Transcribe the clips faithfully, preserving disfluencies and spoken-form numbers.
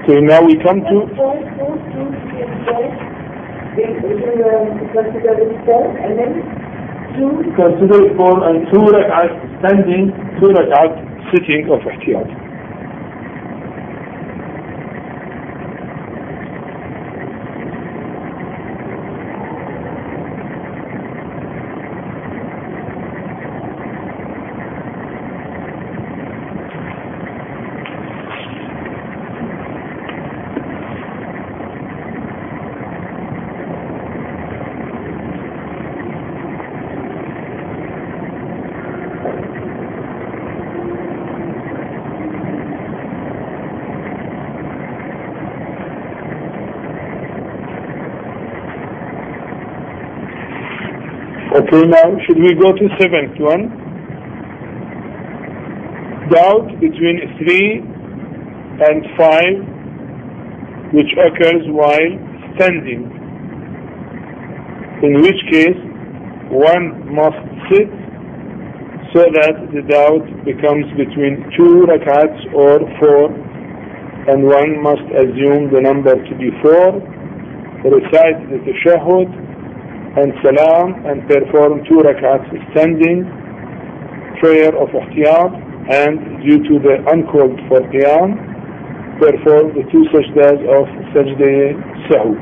So now we come to and then two consider four and two rak'at standing, two rak'at sitting of ihtiyat. Okay, now should we go to seventh one? Doubt between three and five, which occurs while standing, in which case one must sit so that the doubt becomes between two rak'ats or four, and one must assume the number to be four, recite the tashahhud and salam, and perform two rak'ats standing prayer of ihtiyat, and due to the uncalled for qiyam, perform the two sajdas of sajda sahu.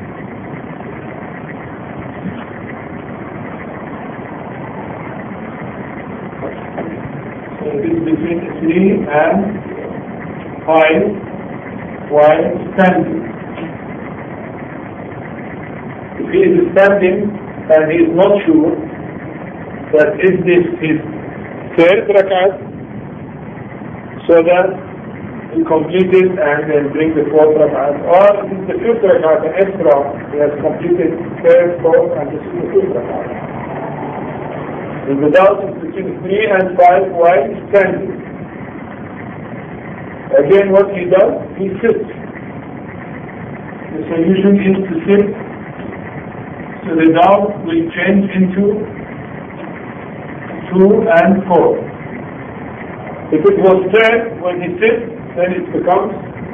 So it is between three and five while standing. If he is standing and he is not sure that is this his third rak'at, so that he completed and then bring the fourth rak'at, or it is the fifth rak'at, an extra, he has completed third, fourth, and this is the fifth rak'at. And the doubt is between three and five while standing. Again, what he does, he sits. The solution is to sit. So the doubt will change into two and four. If it was third when he sits, then it becomes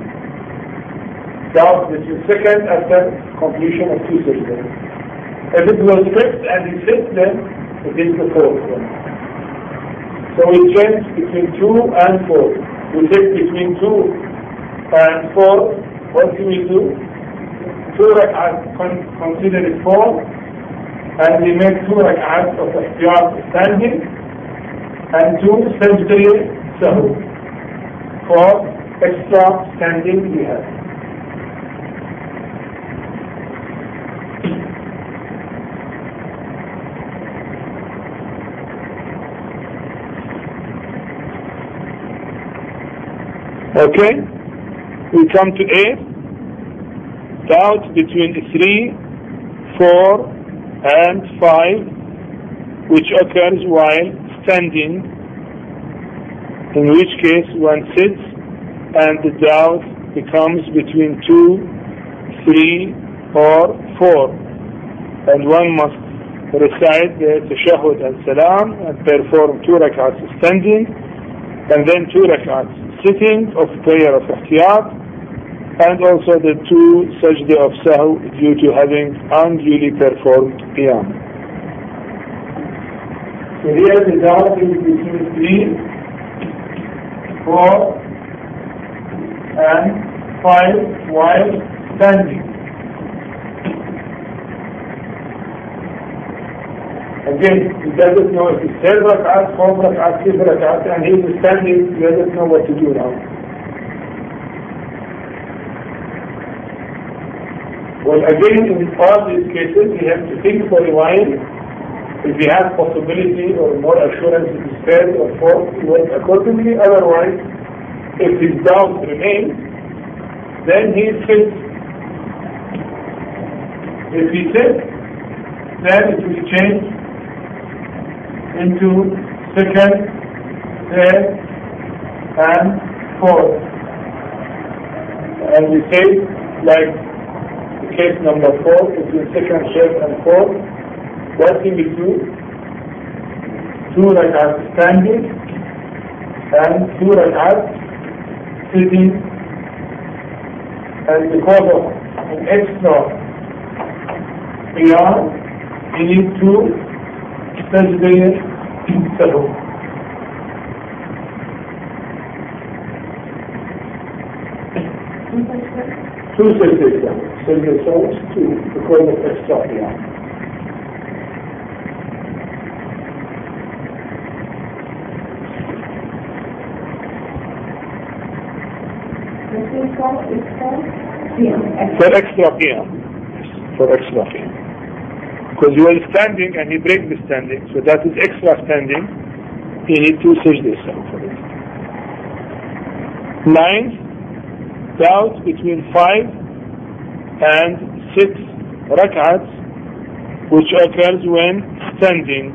doubt between second after completion of two sajdas. If it was fifth and he sits, then it is the fourth one. So we change between two and four. We sit between two and four. What do we do? Two rak'at, consider it four, and we make two rak'at of ihtiyat standing, and two sajda sahu for extra standing we have. Okay, we come to eight. Doubt between three, four, and five, which occurs while standing, in which case one sits and the doubt becomes between two, three, or four, and one must recite the tashahhud and salam and perform two rak'ats standing, and then two rak'ats sitting of prayer of ihtiyat, and also the two sajda of sahu due to having unduly performed qiyam. So here the doubt is between three, four, and five while standing. Again, he doesn't know if it's third rak'at, fourth rak'at, fifth rak'at, and he is standing, he doesn't know what to do now. Well, again, in all these cases, we have to think for a while. If we have possibility or more assurance it is third or fourth, we work accordingly. Otherwise, if his doubt remains, then he sits. If he sits, then it will change into second, third, and fourth. And we say, like case number four, between second, third, and fourth, what he will do? Two rak'at standing and two rak'at sitting and because of an extra qiyam, you need to sajda sahwi. Two sajda sahwi. Sajda sahwi is two because of extra qiyam. For extra qiyam. For extra qiyam. Because you are standing and he breaks the standing, so that is extra standing. You need to sajda sahwi for it. Ninth, doubt between five and six rak'ats, which occurs when standing,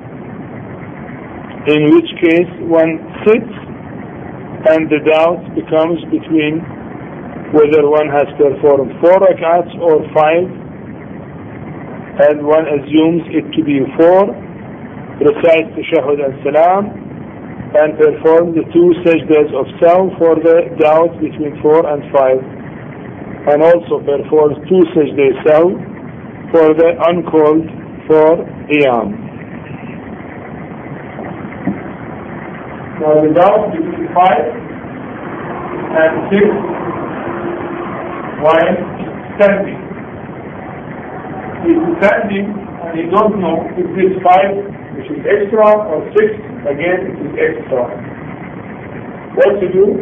in which case one sits and the doubt becomes between whether one has performed four rak'ats or five, and one assumes it to be four, recites tashahhud and salam, and performs the two sajdas of saw for the doubt between four and five, and also performs two sajdas saw for the uncalled for qiyam. Now the doubt between five and six while standing. He's standing and he don't know if this five, which is extra, or six, again it is extra. What to do?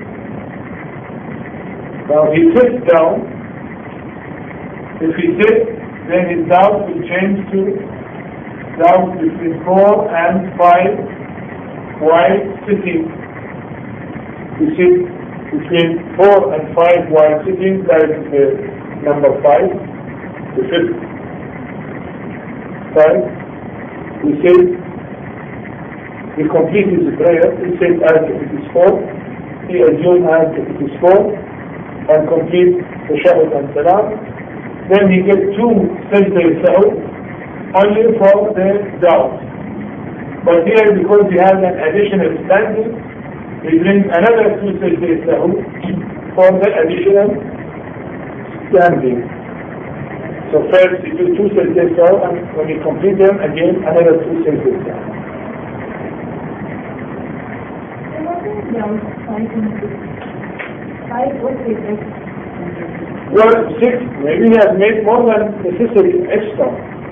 Now he sits down. If he sits, then his doubt will change to doubt between four and five while sitting. He sits between four and five while sitting, that is the number five, the fifth. Five. He says, he completes his prayer, he says as if it is four, he assumes as if it is four, and completes the tashahhud and salam. Then he gets two sajda sahwi only for the doubt. But here, because he has an additional standing, he brings another two sajda sahwi for the additional standing. So first he does two sajda sahwi, and when he completes them, again another two sajda sahwi. Well, six, maybe he has made more than necessary extra.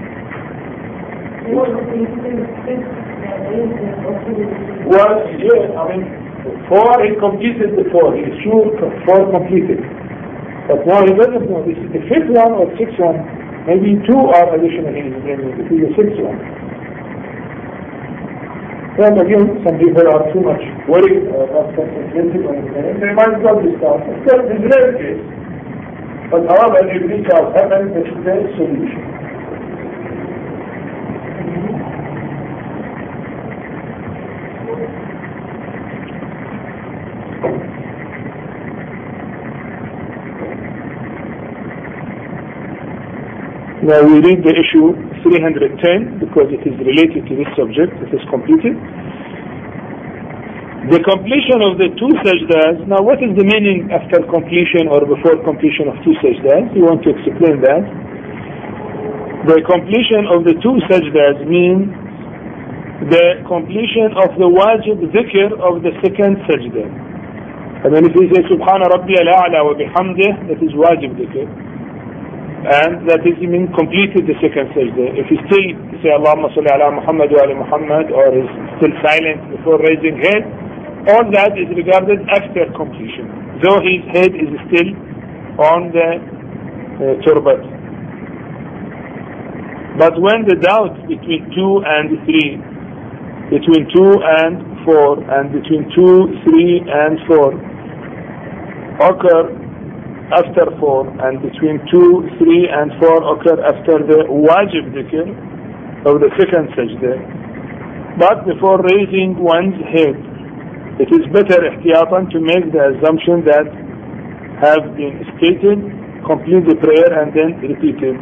Well, yeah, I mean, four, he completed the four. He is sure four completed. But now he doesn't know. This is the fifth one or sixth one. Maybe two are additional in this is the sixth one. But again, some people are too much worried or not concentrated on it. They might not be stopped. It's a rare case. But however, if this has happened, this is the solution. Now we read the issue three hundred ten because it is related to this subject. It is completed. The completion of the two sajdas. Now what is the meaning after completion or before completion of two sajdas? We want to explain that. The completion of the two sajdas means the completion of the wajib dhikr of the second sajda. And then if we say Subhana Rabbi al-A'la wa bihamdih, that is wajib dhikr. And that is mean completed the second sajda. If he still say Allahumma salli ala Muhammad wa ala Muhammad, or is still silent before raising head, all that is regarded after completion, though his head is still on the uh, turbat. But when the doubt between two and three, between two and four, and between two, three and four occur after four, and between two, three and four occur after the wajib dhikr of the second sajda. But before raising one's head, it is better ihtiyatan to make the assumption that have been stated, complete the prayer and then repeat it.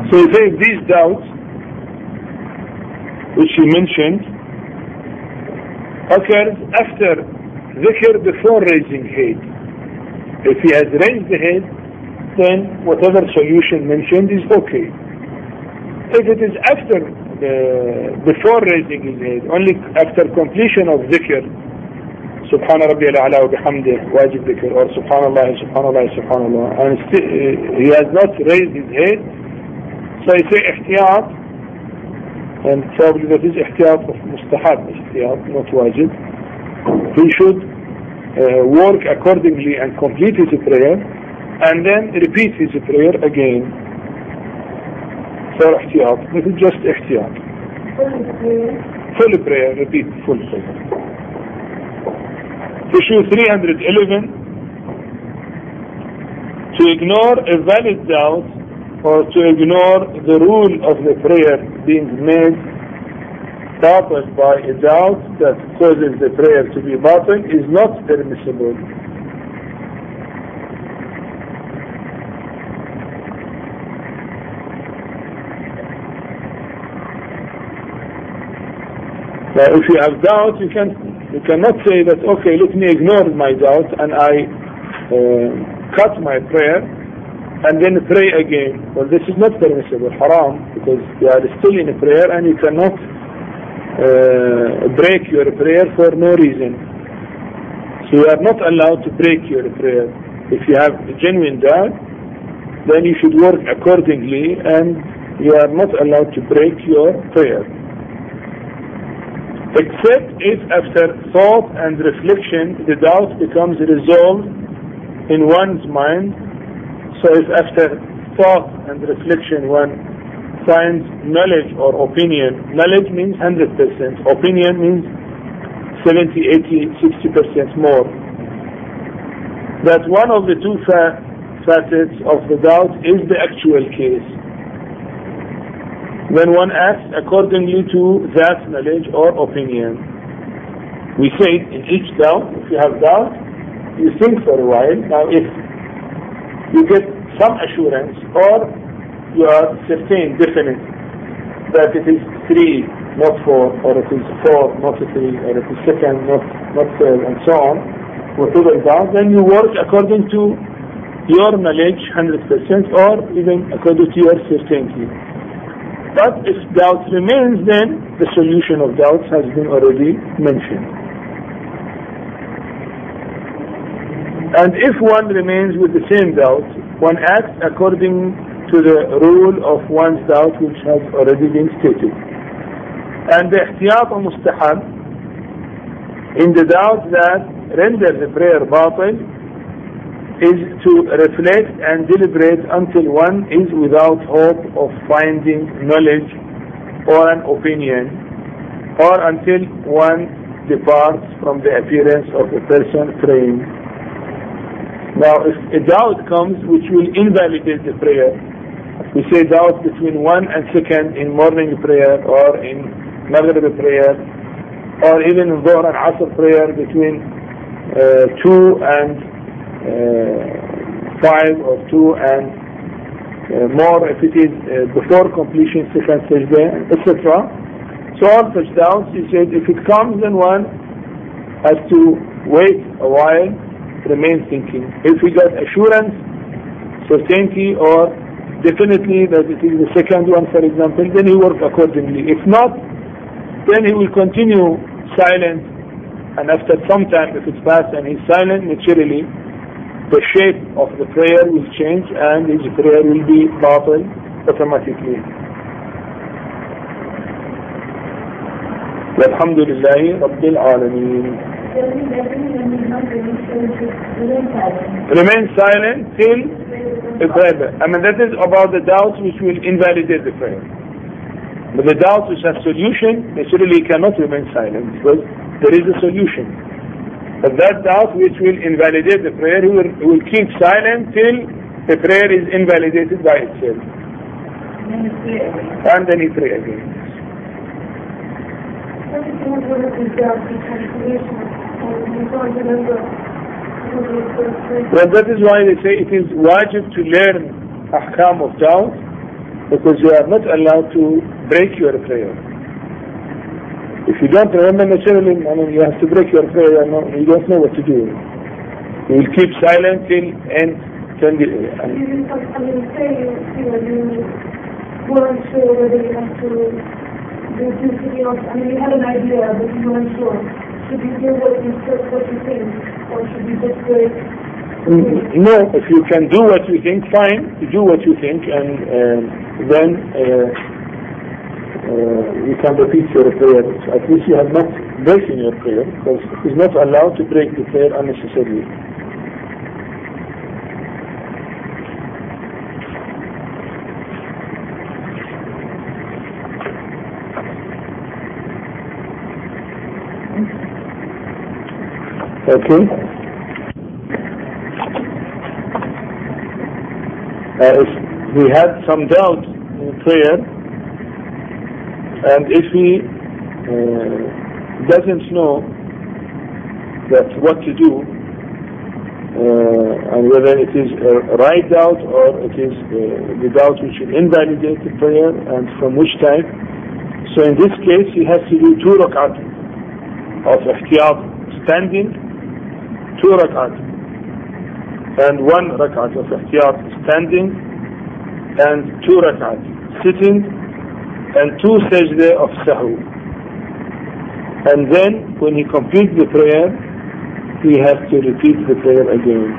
So you say these doubts which you mentioned occurs after dhikr before raising head. If he has raised the head, then whatever solution mentioned is okay. If it is after the, before raising his head, only after completion of dhikr, Subhana Rabbi al-A'la wa bihamdih, wajib dhikr, or Subhanallah, Subhanallah, Subhanallah, and still, uh, he has not raised his head, so I say ihtiyat, and probably that is ihtiyat of mustahab, ihtiyat, not wajib. He should uh, work accordingly and complete his prayer, and then repeat his prayer again. For ihtiyat, this is just ihtiyat. Full prayer, repeat full prayer. Issue three hundred eleven, to ignore a valid doubt or to ignore the rule of the prayer being made batil by a doubt that causes the prayer to be batil is not permissible. Now if you have doubt, you can you cannot say that, okay, let me ignore my doubt and I uh, cut my prayer and then pray again. Well, this is not permissible, haram, because you are still in a prayer and you cannot uh, break your prayer for no reason. So you are not allowed to break your prayer. If you have a genuine doubt, then you should work accordingly and you are not allowed to break your prayer. Except if after thought and reflection the doubt becomes resolved in one's mind. So if after thought and reflection one finds knowledge or opinion, knowledge means one hundred percent, opinion means seventy, eighty, sixty percent more, that one of the two fa facets of the doubt is the actual case, then one acts accordingly to that knowledge or opinion. We say in each doubt, if you have doubt, you think for a while. Now if you get some assurance or you are certain, definite, that it is three, not four, or it is four, not three, or it is second, not, not third, and so on, whatever doubt, then you work according to your knowledge, one hundred percent, or even according to your certainty. But if doubt remains, then the solution of doubts has been already mentioned. And if one remains with the same doubt, one acts according to the rule of one's doubt which has already been stated. And the ihtiyat or mustahab, in the doubt that renders the prayer batil, is to reflect and deliberate until one is without hope of finding knowledge or an opinion, or until one departs from the appearance of a person praying. Now if a doubt comes which will invalidate the prayer, we say doubt between one and second in morning prayer or in maghrib prayer, or even in dhuhr and asr prayer between uh, two and Uh, five or two and uh, more if it is uh, before completion second sajda, et cetera. So all such doubts, he said, if it comes, then one has to wait a while, remain thinking. If he got assurance, certainty, or definitely that it is the second one, for example, then he work accordingly. If not, then he will continue silent, and after some time, if it's past and he's silent, naturally the shape of the prayer will change and his prayer will be batil automatically. Alhamdulillahi Rabbil Alameen. Remain silent till the prayer. I mean, that is about the doubts which will invalidate the prayer. But the doubts which have solution, naturally cannot remain silent because there is a solution. But that doubt which will invalidate the prayer, he will, he will keep silent till the prayer is invalidated by itself. And then he pray again. Well, that is why they say it is wajib to learn ahkam of doubt because you are not allowed to break your prayer. If you don't remember naturally, I mean, you have to break your prayer, you don't know what to do. You will keep silent till and till the... I mean, say you, you know, you weren't sure whether you have to do something else. I mean, you had an idea, but you weren't sure. Should you do what you, what you think, or should you just do it? No, if you can do what you think, fine, you do what you think, and uh, then uh, uh, you can repeat your prayer. At least you have not broken your prayer, because it is not allowed to break the prayer unnecessarily. Okay. Uh, if he had some doubt in prayer, and if he uh, doesn't know that what to do, uh, and whether it is a right doubt or it is uh, the doubt which will invalidate the prayer, and from which type, so in this case he has to do two rakat of ihtiyat, standing, two rakat, and one rakat of ihtiyat standing, and two rakat sitting, and two sajda of sahu. And then when he completes the prayer, he has to repeat the prayer again.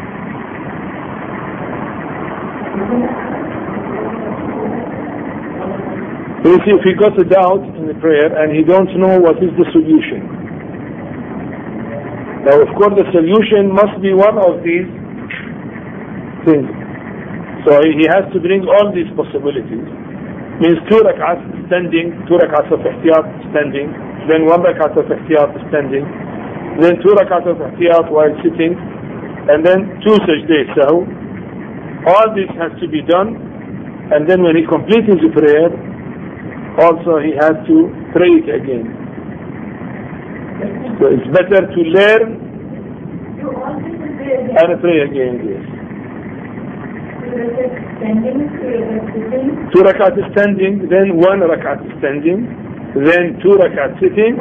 You see, if he got a doubt in the prayer and he don't know what is the solution. Now, of course, the solution must be one of these things. So he has to bring all these possibilities. Means two rak'ahs standing, two rak'ahs of ihtiyat standing, then one rak'ah of ihtiyat standing, then two rak'ahs of ihtiyat while sitting, and then two sajdah sahu. All this has to be done, and then when he completes the prayer, also he has to pray it again. So it's better to learn and pray again. Yes. Two rakat standing, then one rakat standing, then two rakat sitting.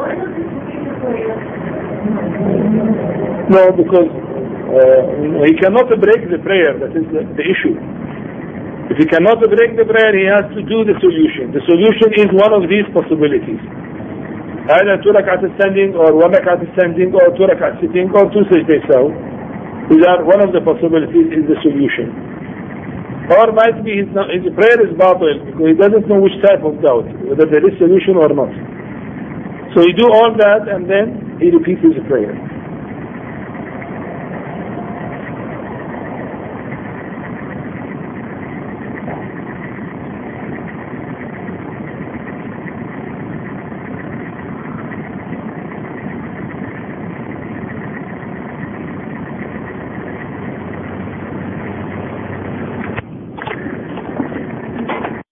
No, because uh, he cannot break the prayer. That is the, the issue. If he cannot break the prayer, he has to do the solution. The solution is one of these possibilities. Either two rakat standing, or one rakat standing, or two rakat sitting, or two sajdah sahu. These are one of the possibilities is the solution. Or might be his, his prayer is batil, because he doesn't know which type of doubt, whether there is solution or not. So he do all that, and then he repeats his prayer.